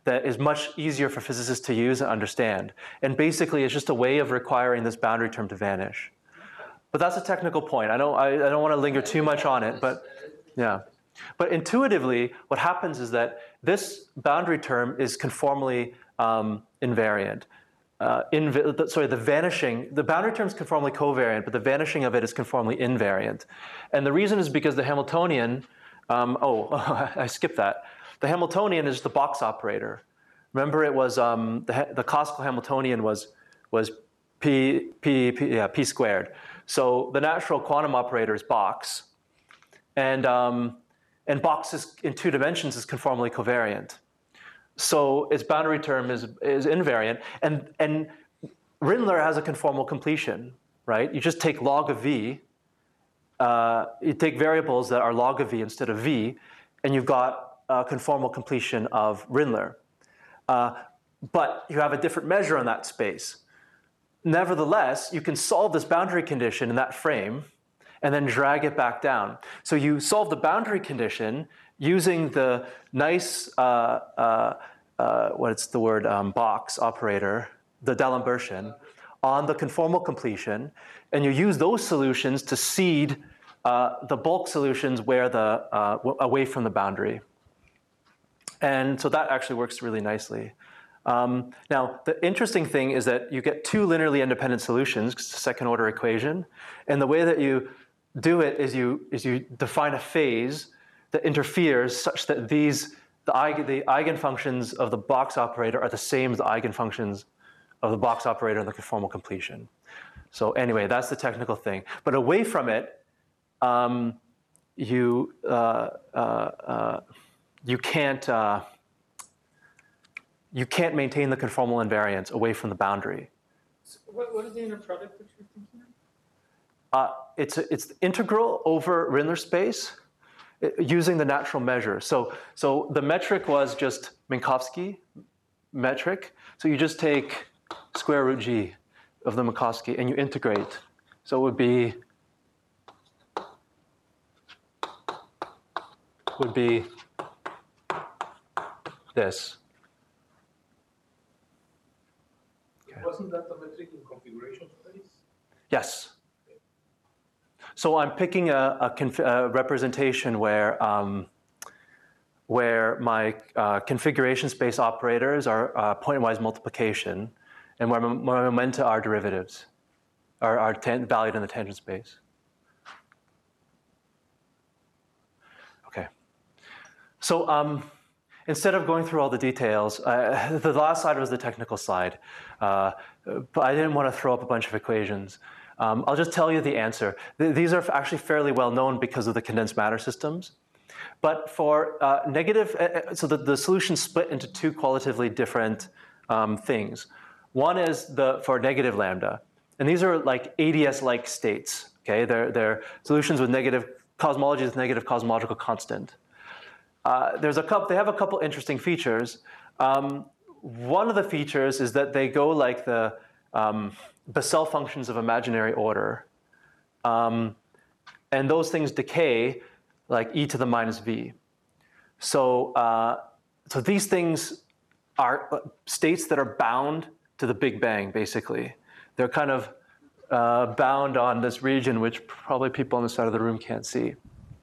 that is much easier for physicists to use and understand. And basically, it's just a way of requiring this boundary term to vanish. But that's a technical point. I don't, I, I don't want to linger too much on it, but yeah. But intuitively, what happens is that this boundary term is conformally um, invariant. Uh, inv the, sorry, the vanishing, the boundary term is conformally covariant, but the vanishing of it is conformally invariant. And the reason is because the Hamiltonian, um, oh, I skipped that. The Hamiltonian is the box operator. Remember, it was um, the, the classical Hamiltonian was was p p p yeah p squared. So the natural quantum operator is box, and um, and box is in two dimensions is conformally covariant. So its boundary term is is invariant, and and Rindler has a conformal completion, right? You just take log of v. Uh, you take variables that are log of v instead of v, and you've got a conformal completion of Rindler. Uh, but you have a different measure on that space. Nevertheless, you can solve this boundary condition in that frame and then drag it back down. So you solve the boundary condition using the nice, uh, uh, uh, what's the word, um, box operator, the D'Alembert, on the conformal completion, and you use those solutions to seed uh, the bulk solutions where the, uh, away from the boundary. And so that actually works really nicely. Um, now, the interesting thing is that you get two linearly independent solutions, it's a second order equation. And the way that you do it is you, is you define a phase that interferes such that these, the, eigen, the eigenfunctions of the box operator are the same as the eigenfunctions of the box operator in the conformal completion. So anyway, that's the technical thing. But away from it, um, you, uh, uh, uh, you can't, uh, you can't maintain the conformal invariance away from the boundary. So what, what is the inner product that you're thinking of? Uh, it's, it's the integral over Rindler space uh, using the natural measure. So, so the metric was just Minkowski metric. So you just take square root g of the Minkowski and you integrate. So it would be, would be this. Wasn't that the metric in configuration studies? Yes. So I'm picking a, a, conf a representation where, um, where my uh, configuration space operators are uh, point-wise multiplication, and where my momenta are derivatives, are, are valued in the tangent space. Okay. So um, instead of going through all the details, uh, the last slide was the technical slide, uh, but I didn't want to throw up a bunch of equations. Um, I'll just tell you the answer. Th these are actually fairly well known because of the condensed matter systems. But for uh, negative, uh, so the, the solution split into two qualitatively different um, things. One is the for negative lambda, and these are like A D S-like states. Okay, they're they're solutions with negative cosmology with negative cosmological constant. Uh, there's a couple. They have a couple interesting features. Um, one of the features is that they go like the um, Bessel functions of imaginary order, um, and those things decay like e to the minus v. So, uh, so these things are states that are bound to the Big Bang. Basically, they're kind of uh, bound on this region, which probably people on the side of the room can't see.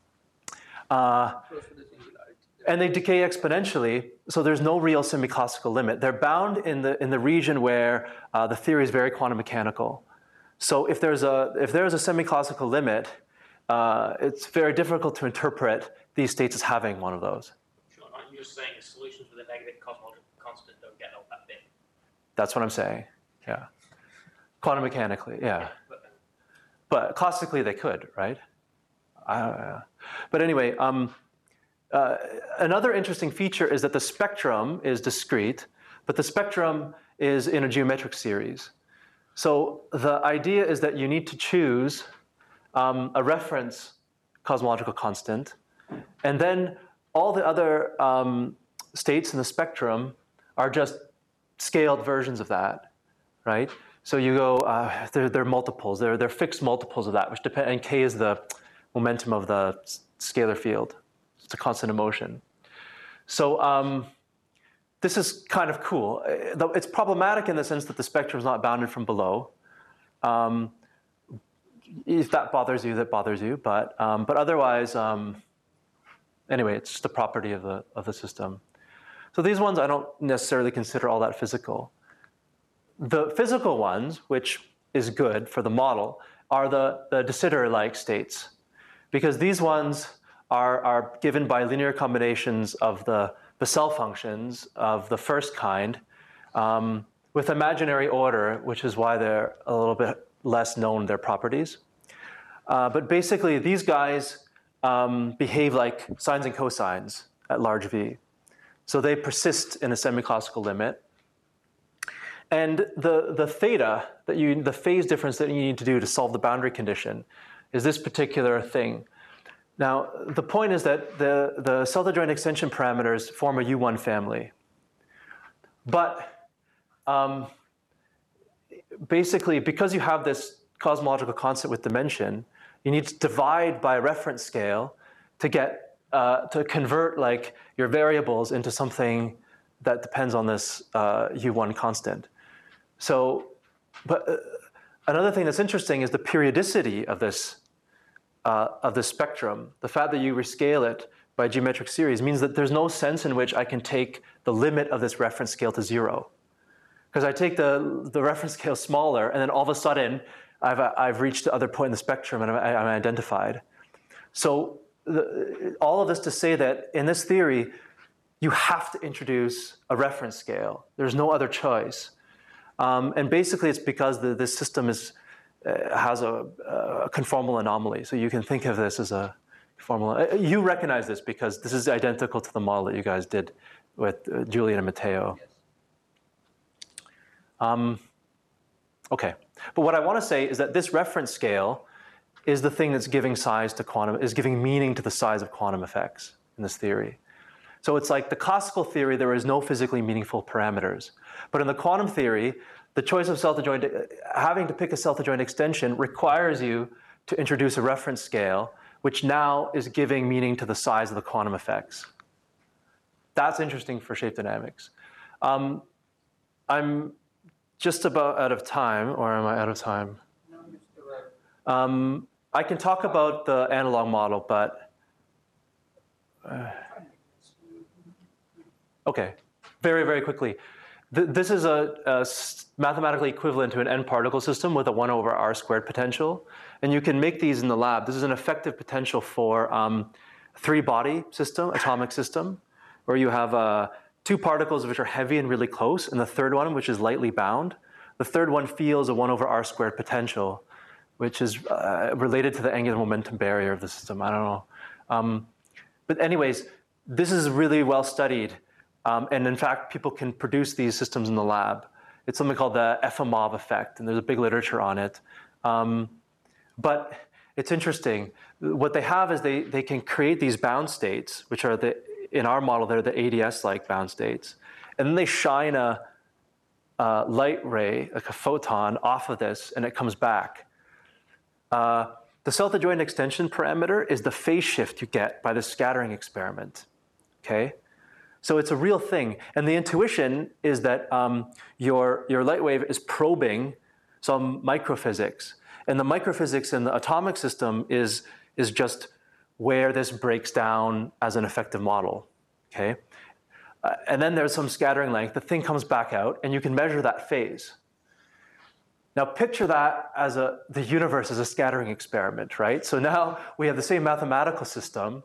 Uh, And they decay exponentially, so there's no real semi-classical limit. They're bound in the in the region where uh, the theory is very quantum mechanical. So if there's a if there's a semi-classical limit, uh, it's very difficult to interpret these states as having one of those. Sure, aren't you just saying solutions with a negative cosmological constant don't get out that big? That's what I'm saying. Yeah, quantum mechanically, yeah. But, But classically, they could, right? Uh, but anyway. Um, Uh, another interesting feature is that the spectrum is discrete, but the spectrum is in a geometric series. So the idea is that you need to choose um, a reference cosmological constant, and then all the other um, states in the spectrum are just scaled versions of that, right? So you go, uh, they're, they're multiples, they're, they're fixed multiples of that, which depend, and k is the momentum of the scalar field. It's a constant of motion. So, um, this is kind of cool. It's problematic in the sense that the spectrum is not bounded from below. Um, if that bothers you, that bothers you. But um, but otherwise, um, anyway, it's just a property of the of the system. So these ones I don't necessarily consider all that physical. The physical ones, which is good for the model, are the, the de Sitter-like states, because these ones are, are given by linear combinations of the Bessel functions of the first kind um, with imaginary order, which is why they're a little bit less known, their properties. Uh, but basically, these guys um, behave like sines and cosines at large V. So they persist in a semi-classical limit. And the, the theta, that you, the phase difference that you need to do to solve the boundary condition is this particular thing. Now, the point is that the, the self-adjoint extension parameters form a U one family. But um, basically, because you have this cosmological constant with dimension, you need to divide by a reference scale to get, uh, to convert like your variables into something that depends on this uh, U one constant. So, but uh, another thing that's interesting is the periodicity of this, uh, of this spectrum. The fact that you rescale it by geometric series means that there's no sense in which I can take the limit of this reference scale to zero. Because I take the, the reference scale smaller, and then all of a sudden, I've, I've reached the other point in the spectrum and I'm, I'm identified. So the, all of this to say that in this theory, you have to introduce a reference scale. There's no other choice. Um, and basically, it's because the, this system is, uh, has a, a conformal anomaly. So you can think of this as a conformal. Uh, you recognize this because this is identical to the model that you guys did with uh, Julian and Matteo. Yes. Um, okay. But what I want to say is that this reference scale is the thing that's giving size to quantum, is giving meaning to the size of quantum effects in this theory. So it's like the classical theory, there is no physically meaningful parameters. But in the quantum theory, the choice of self-adjoint, having to pick a self-adjoint extension requires you to introduce a reference scale, which now is giving meaning to the size of the quantum effects. That's interesting for shape dynamics. Um, I'm just about out of time, or am I out of time? No, you're still right. Um, I can talk about the analog model, but uh, okay, very, very quickly. Th this is a, a mathematically equivalent to an n-particle system with a one over r squared potential. And you can make these in the lab. This is an effective potential for um, a three-body system, atomic system, where you have uh, two particles which are heavy and really close, and the third one, which is lightly bound. The third one feels a one over r squared potential, which is uh, related to the angular momentum barrier of the system. I don't know. Um, but anyways, this is really well studied. Um, and in fact, people can produce these systems in the lab. It's something called the Efimov effect, and there's a big literature on it. Um, but it's interesting. What they have is they, they can create these bound states, which are, the, in our model, they're the A D S-like bound states. And then they shine a, a light ray, like a photon, off of this, and it comes back. Uh, the self-adjoint extension parameter is the phase shift you get by the scattering experiment, okay? So it's a real thing. And the intuition is that um, your, your light wave is probing some microphysics. And the microphysics in the atomic system is, is just where this breaks down as an effective model, okay? Uh, and then there's some scattering length. The thing comes back out, and you can measure that phase. Now picture that as a, the universe as a scattering experiment, right? So now we have the same mathematical system.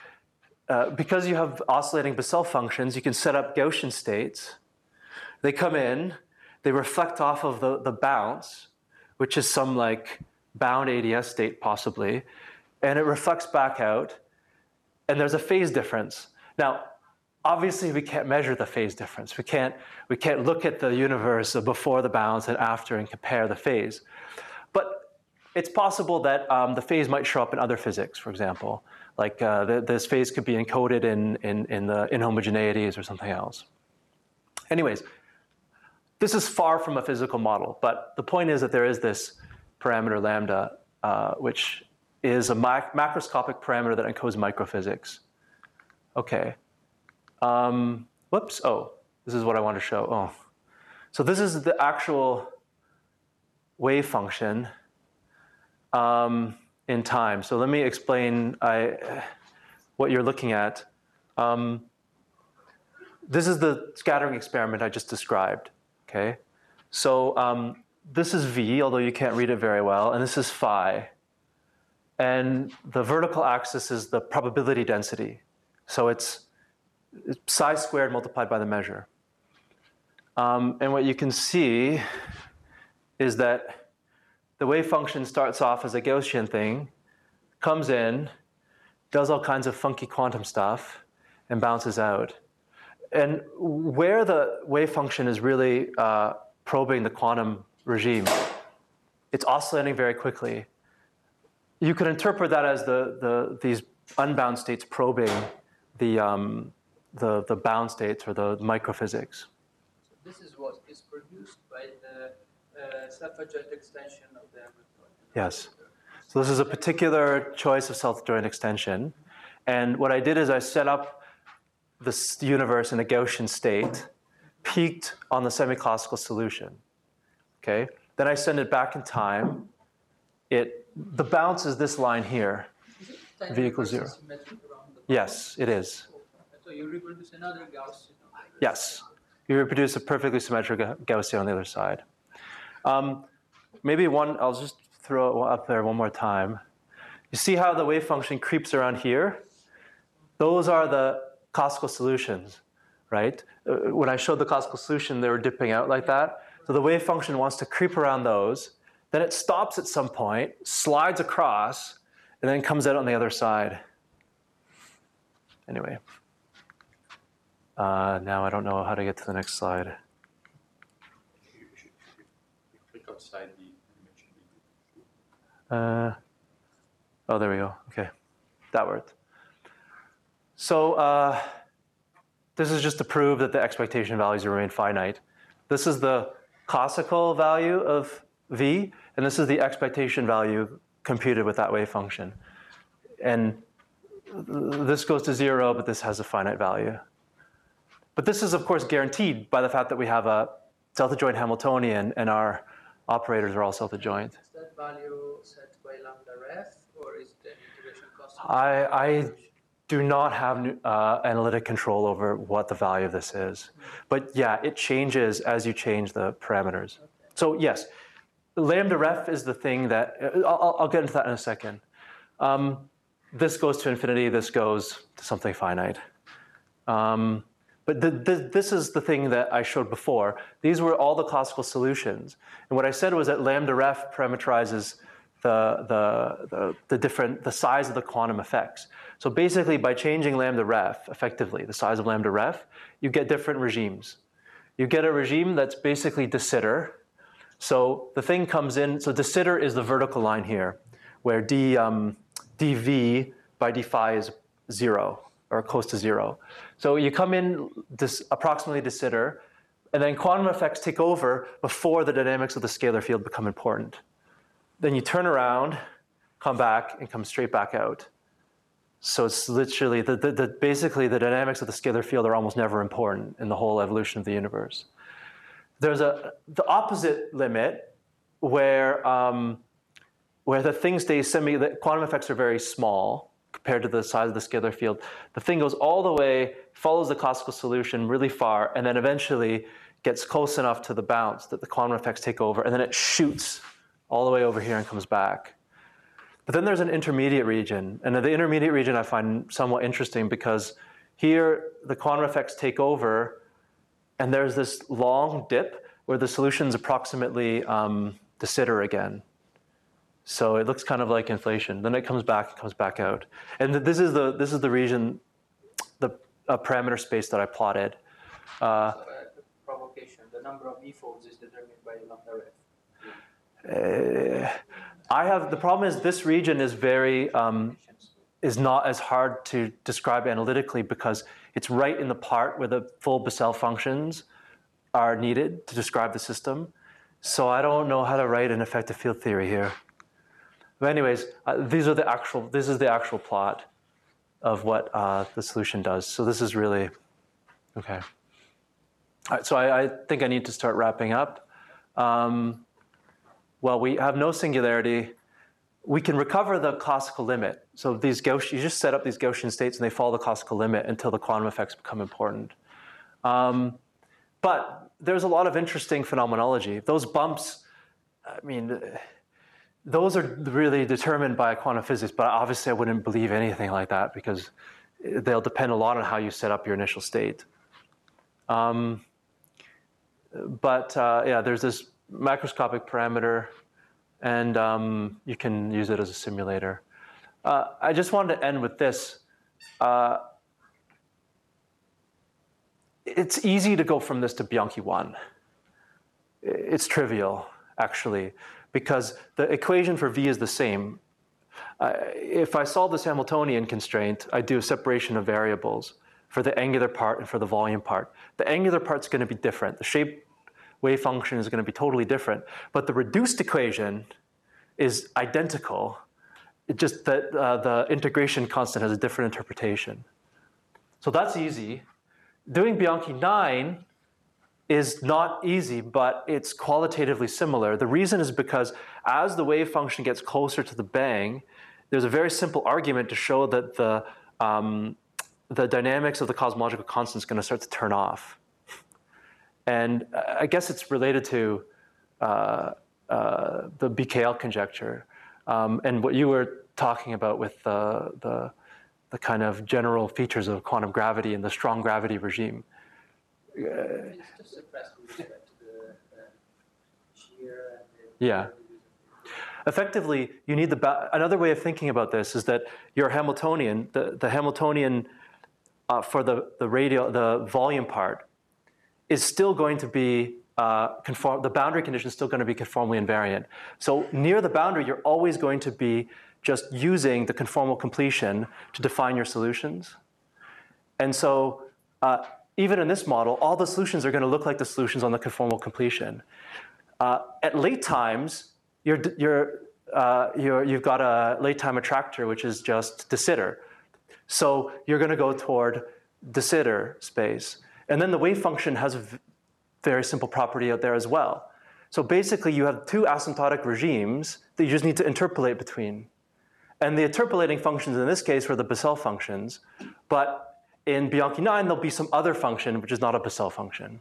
Uh, because you have oscillating Bessel functions, you can set up Gaussian states. They come in, they reflect off of the, the bounce, which is some like bound A D S state possibly, and it reflects back out, and there's a phase difference. Now, obviously we can't measure the phase difference. We can't, we can't look at the universe before the bounce and after and compare the phase. But it's possible that um, the phase might show up in other physics, for example. Like uh, the, this phase could be encoded in, in, in the inhomogeneities or something else. Anyways, this is far from a physical model, but the point is that there is this parameter lambda, uh, which is a mac macroscopic parameter that encodes microphysics. Okay. Um, whoops, oh, This is what I want to show. Oh, so this is the actual wave function um, in time. So let me explain I, what you're looking at. Um, this is the scattering experiment I just described. Okay, so um, this is v, although you can't read it very well, and this is phi. And the vertical axis is the probability density. So it's, it's psi squared multiplied by the measure. Um, and what you can see is that the wave function starts off as a Gaussian thing, comes in, does all kinds of funky quantum stuff, and bounces out. And where the wave function is really uh, probing the quantum regime, it's oscillating very quickly. You could interpret that as the, the, these unbound states probing the, um, the, the bound states or the microphysics. So this is what is produced by the uh, self-adjoint extension of the Hamiltonian. Yes. So this is a particular choice of self-adjoint extension. And what I did is I set up this universe in a Gaussian state, peaked on the semi-classical solution. Okay? Then I send it back in time. It, the bounce is this line here, v equals zero. Yes, it is. So you reproduce another Gaussian. Yes, you reproduce a perfectly symmetric Gaussian on the other side. Um, maybe one, I'll just throw it up there one more time. You see how the wave function creeps around here? Those are the classical solutions, right? Uh, when I showed the classical solution, they were dipping out like that. So the wave function wants to creep around those. Then it stops at some point, slides across, and then comes out on the other side. Anyway, uh, now I don't know how to get to the next slide. Click outside the Uh, oh, there we go. Okay, that worked. So uh, this is just to prove that the expectation values remain finite. This is the classical value of v, and this is the expectation value computed with that wave function. And this goes to zero, but this has a finite value. But this is, of course, guaranteed by the fact that we have a self-adjoint Hamiltonian and our operators are all self-adjoint. Is that value set by lambda ref, or is the integration constant? I, I do not have uh, analytic control over what the value of this is. But yeah, it changes as you change the parameters. Okay. So yes, lambda ref is the thing that, I'll, I'll get into that in a second. Um, this goes to infinity, this goes to something finite. Um, but the, the, this is the thing that I showed before. These were all the classical solutions. And what I said was that lambda ref parameterizes the, the, the, the different, the size of the quantum effects. So basically by changing lambda ref, effectively, the size of lambda ref, you get different regimes. You get a regime that's basically de Sitter. So the thing comes in, so de Sitter is the vertical line here, where d, um, dv by d phi is zero, or close to zero. So you come in this approximately de Sitter, and then quantum effects take over before the dynamics of the scalar field become important. Then you turn around, come back, and come straight back out. So it's literally, the, the, the, basically the dynamics of the scalar field are almost never important in the whole evolution of the universe. There's a, the opposite limit where, um, where the thing stays semi, the quantum effects are very small compared to the size of the scalar field. The thing goes all the way, follows the classical solution really far, and then eventually gets close enough to the bounce that the quantum effects take over, and then it shoots all the way over here and comes back. But then there's an intermediate region, and the intermediate region I find somewhat interesting because here the quantum effects take over, and there's this long dip where the solution's approximately um, de Sitter again. So it looks kind of like inflation. Then it comes back, it comes back out. And this is the, this is the region, the uh, parameter space that I plotted. Uh, So, uh, the provocation, the number of e-folds is determined by lambda ref. Uh, I have, the problem is this region is very, um, is not as hard to describe analytically because it's right in the part where the full Bessel functions are needed to describe the system. So I don't know how to write an effective field theory here. But anyways, uh, these are the actual, this is the actual plot of what uh, the solution does. So this is really, okay. All right, so I, I think I need to start wrapping up. Um, well, we have no singularity. We can recover the classical limit. So these Gaussian, you just set up these Gaussian states and they follow the classical limit until the quantum effects become important. Um, but there's a lot of interesting phenomenology. Those bumps, I mean, those are really determined by quantum physics, but obviously I wouldn't believe anything like that because they'll depend a lot on how you set up your initial state. Um, but uh, yeah, there's this macroscopic parameter, and um, you can use it as a simulator. Uh, I just wanted to end with this. Uh, it's easy to go from this to Bianchi one. It's trivial, actually, because the equation for V is the same. Uh, if I solve this Hamiltonian constraint, I do a separation of variables for the angular part and for the volume part. The angular part's going to be different. The shape wave function is going to be totally different. But the reduced equation is identical. It just that uh, the integration constant has a different interpretation. So that's easy. Doing Bianchi nine is not easy, but it's qualitatively similar. The reason is because as the wave function gets closer to the bang, there's a very simple argument to show that the, um, the dynamics of the cosmological constant is going to start to turn off. And I guess it's related to uh, uh, the B K L conjecture um, and what you were talking about with the, the, the kind of general features of quantum gravity and the strong gravity regime. Uh, It's just suppressed with respect to the uh, shear and the Yeah. Effectively, you need the ba another way of thinking about this is that your Hamiltonian, the, the Hamiltonian uh, for the, the radial, the volume part, is still going to be uh, conform, the boundary condition is still going to be conformally invariant. So near the boundary, you're always going to be just using the conformal completion to define your solutions. And so uh, even in this model, all the solutions are going to look like the solutions on the conformal completion. Uh, at late times, you're, you're, uh, you're, you've got a late time attractor, which is just de Sitter. So you're going to go toward de Sitter space. And then the wave function has a very simple property out there as well. So basically, you have two asymptotic regimes that you just need to interpolate between. And the interpolating functions in this case were the Bessel functions. But in Bianchi nine, there'll be some other function, which is not a Bessel function.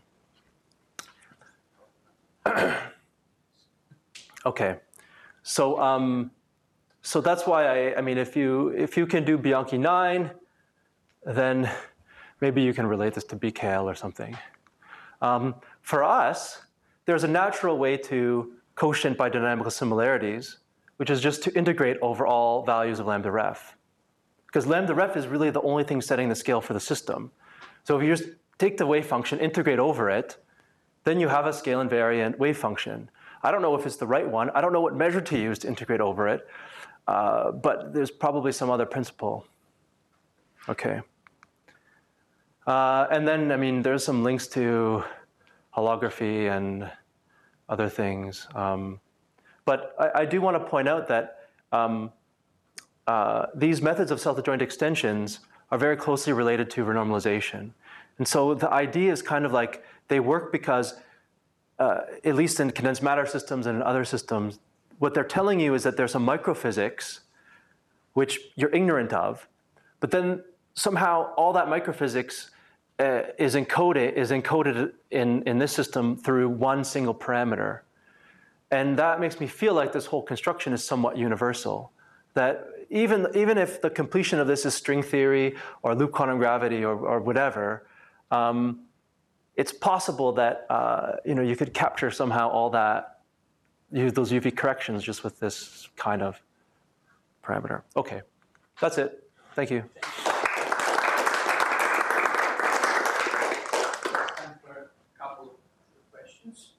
Okay. So, um, so that's why I, I mean, if you, if you can do Bianchi nine, then maybe you can relate this to B K L or something. Um, for us, there's a natural way to quotient by dynamical similarities, which is just to integrate over all values of lambda ref. Because lambda ref is really the only thing setting the scale for the system. So if you just take the wave function, integrate over it, then you have a scale invariant wave function. I don't know if it's the right one. I don't know what measure to use to integrate over it, uh, but there's probably some other principle. Okay. Uh, and then, I mean, there's some links to holography and other things. Um, but I, I do want to point out that um, uh, these methods of self-adjoint extensions are very closely related to renormalization. And so the idea is kind of like they work because, uh, at least in condensed matter systems and in other systems, what they're telling you is that there's some microphysics which you're ignorant of, but then somehow all that microphysics uh, is encoded is encoded in, in this system through one single parameter. And that makes me feel like this whole construction is somewhat universal. That even, even if the completion of this is string theory or loop quantum gravity or, or whatever, um, it's possible that uh, you know, you could capture somehow all that, use those U V corrections just with this kind of parameter. Okay, that's it. Thank you. Time for a couple of questions.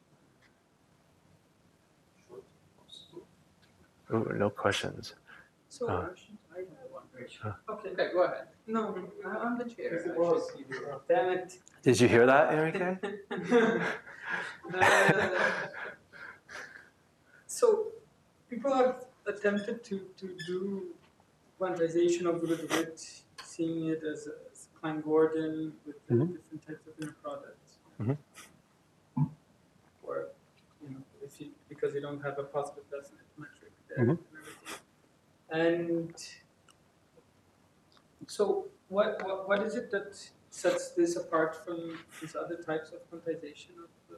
Ooh, no questions. So, Uh, I have one question. okay, Okay, go ahead. no, I- I'm the chair. Yes, it I was. should give you- damn it. Did you hear that, Enrique? Uh, so people have attempted to, to do quantization of Rudovit, seeing it as a, as Klein-Gordon with the Mhm. different types of inner products. Mhm. because you don't have a positive definite metric there Mhm. and everything. And so what, what what is it that sets this apart from these other types of quantization of the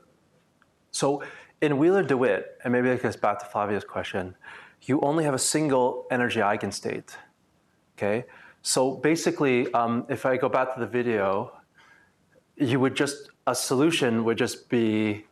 So in Wheeler-DeWitt, and maybe it gets back to Flavia's question, you only have a single energy eigenstate, okay? So basically, um, if I go back to the video, you would just, a solution would just be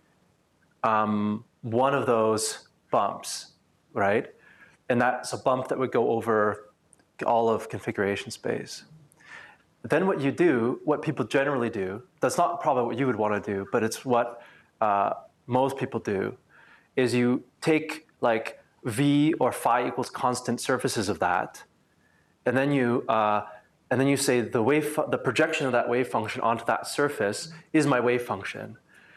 um, one of those bumps, right? And that's a bump that would go over all of configuration space. Then what you do, what people generally do, that's not probably what you would want to do, but it's what uh, most people do, is you take like v or phi equals constant surfaces of that, and then you uh, and then you say the wave, the projection of that wave function onto that surface is my wave function.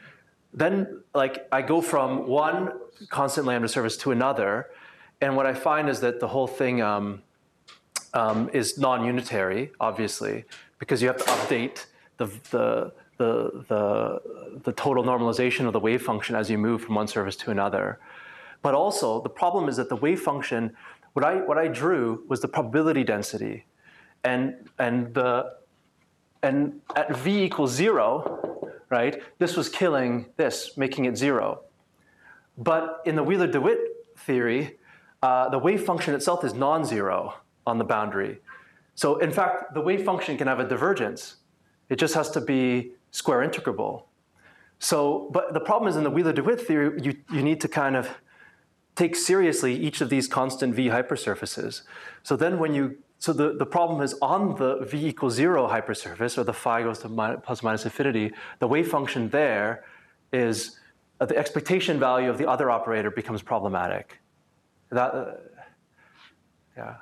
Then like I go from one constant lambda surface to another, and what I find is that the whole thing um, um, is non-unitary, obviously, because you have to update the the the the the total normalization of the wave function as you move from one surface to another. But also the problem is that the wave function, what I what I drew was the probability density, and and the and at v equals zero, right? This was killing this, making it zero. But in the Wheeler-DeWitt theory, uh, the wave function itself is non-zero on the boundary. So in fact, the wave function can have a divergence. It just has to be square integrable. So, but the problem is in the Wheeler-DeWitt theory, you, you need to kind of take seriously each of these constant v hypersurfaces. So then when you, so the, the problem is on the v equals zero hypersurface, or the phi goes to minus, plus minus infinity, the wave function there is, uh, the expectation value of the other operator becomes problematic. That, uh, yeah.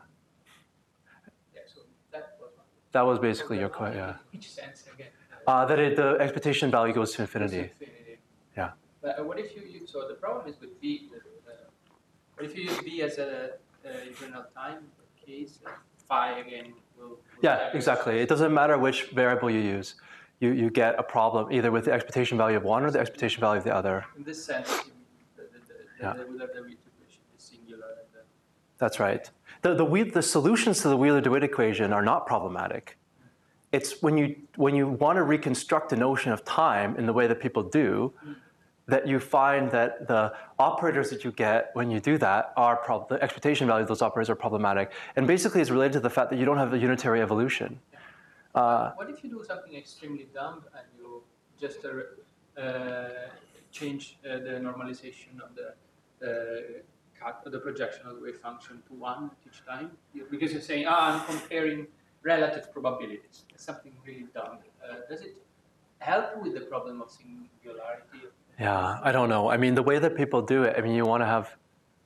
Yeah, so that was one. That was basically your question, yeah. Which sense again? Uh, that it, the expectation value goes to infinity. Infinity. Yeah. But uh, what if you use, so the problem is with V, uh, what if you use V as a uh, internal time case, uh, phi again will, will Yeah, exactly. It doesn't matter which variable you use. You, you get a problem either with the expectation value of one or the expectation value of the other. In this sense, the, the, the, Yeah. the Wheeler-DeWitt equation is singular. And the, That's right. The, the, the solutions to the Wheeler-DeWitt equation are not problematic. It's when you, when you want to reconstruct the notion of time in the way that people do, that you find that the operators that you get when you do that are, prob the expectation value of those operators are problematic. And basically it's related to the fact that you don't have a unitary evolution. Uh, what if you do something extremely dumb and you just uh, uh, change uh, the normalization of the uh, cut, the projection of the wave function to one at each time? You, because you're saying, ah, I'm comparing relative probabilities. It's something really dumb. Uh, does it help with the problem of singularity? Yeah, I don't know. I mean, the way that people do it, I mean, you want to have,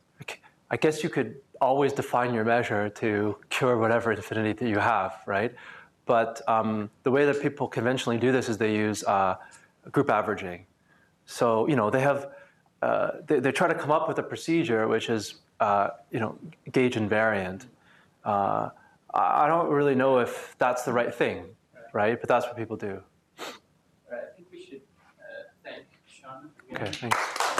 I guess you could always define your measure to cure whatever infinity that you have, right? But um, the way that people conventionally do this is they use uh, group averaging. So, you know, they have, uh, they, they try to come up with a procedure which is, uh, you know, gauge invariant. Uh, I don't really know if that's the right thing, right? But that's what people do. Right, I think we should uh, thank Sean. Okay, thanks.